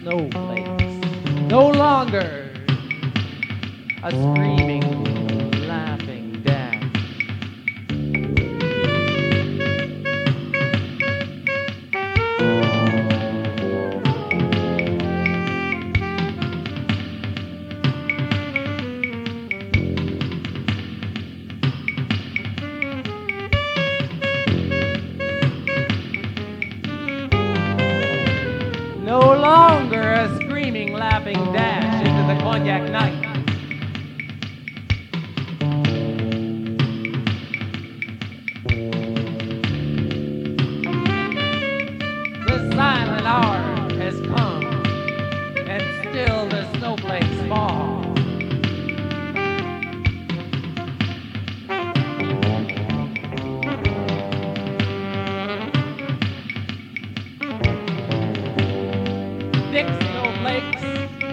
snowflakes. No longer a screaming, laughing dash. No longer a screaming, laughing dash into the cognac night. The silent hour has come, and still the snowflakes fall. Thick snowflakes,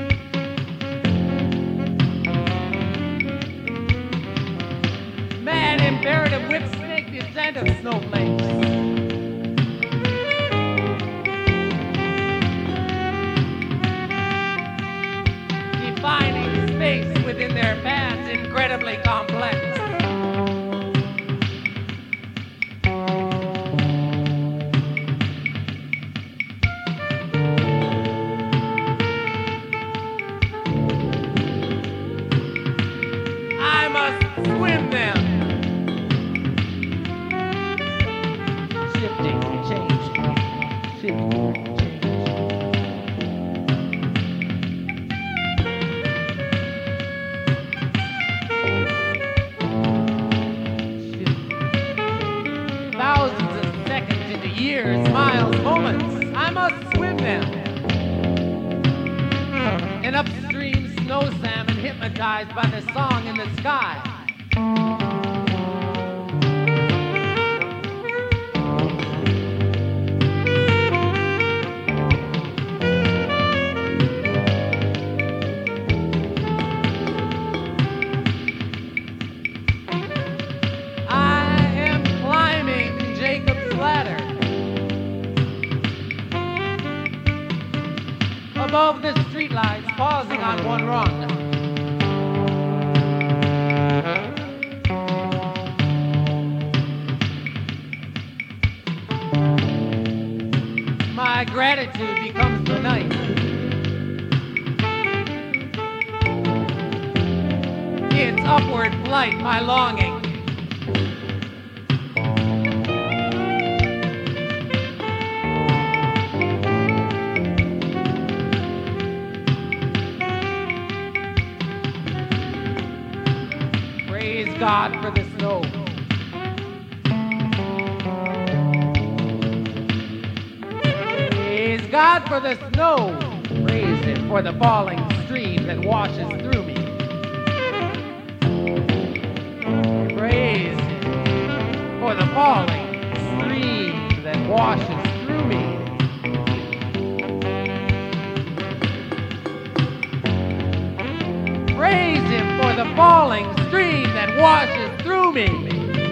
mad imperative whip snake descent of snowflakes. Defining space within their paths, incredibly complex. I must swim them. Shifting, changing, shifting, changing. Thousands of seconds into years, miles, moments. I must swim them. An upstream snow salmon hypnotized by the song in the sky. I am climbing Jacob's ladder. Above the streetlights, pausing on one rung. My gratitude becomes the night. Its upward flight, my longing. Praise God for the snow. Praise God for the snow. Praise Him for the falling stream that washes through me. Praise Him for the falling stream that washes through me. Praise Him for the falling stream that washes through me.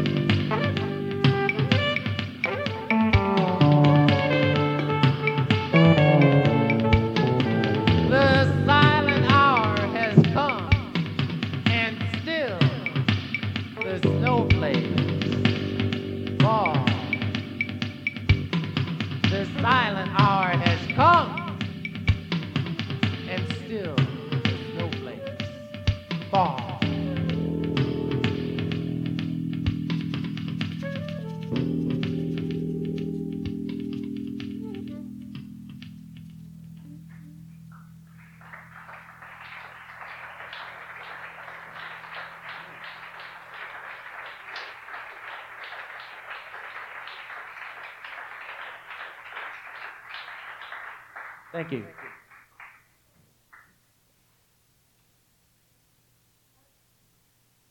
The silent hour has come, and still the snowflakes fall. The silent hour has come, and still the snowflakes fall. Thank you.